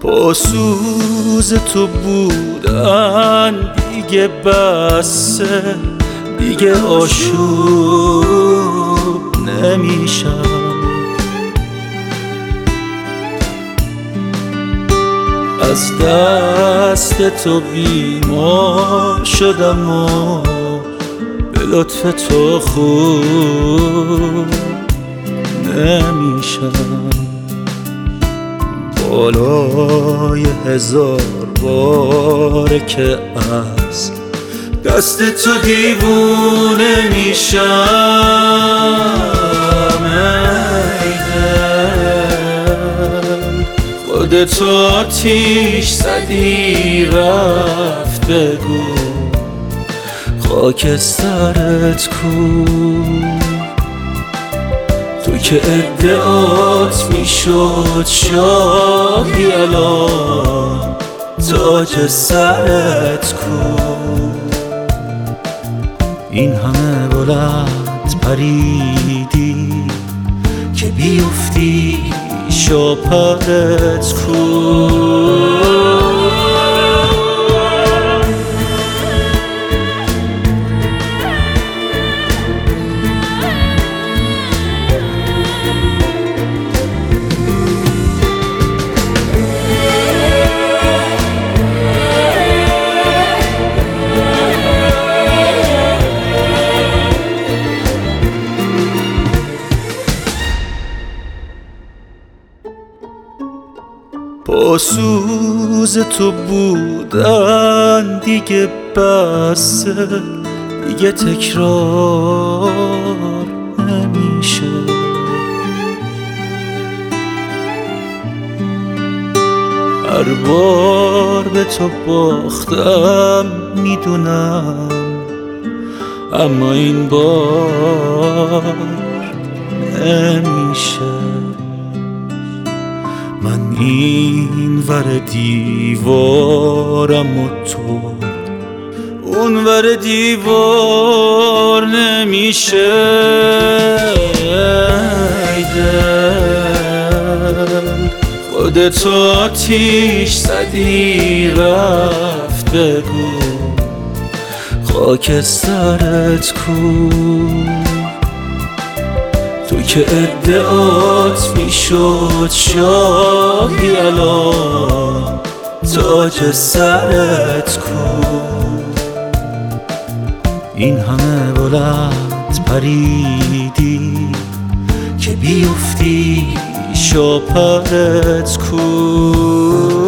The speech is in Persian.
با سوز تو بودن دیگه بسه، دیگه آشوب نمیشم. از دست تو بیمار شدم و به لطف تو خوب نمیشم. بالای 1000 باره که از دست تو دیوونه میشم. ای دل خودتو آتیش زدی، رفت بگو خاکسترت کو. تو که ادعات میشد شاهی، الان تاج سرت کو. این همه بلند پریدی که بیفتی، شاپرت کو. با سوز تو بودن دیگه بسه، دیگه تکرار نمیشه. هر بار به تو باختم میدونم، اما این بار نمیشه. من این ور دیوارم و تو اون ور دیوار نمیشه. ای دل خودتو آتیش زدی، رفت بگو خاکسترت کو. تو که ادعات میشد شاهی، الان تاج سرت کو. این همه بلند پریدی که بیفتی، شاپرت کو.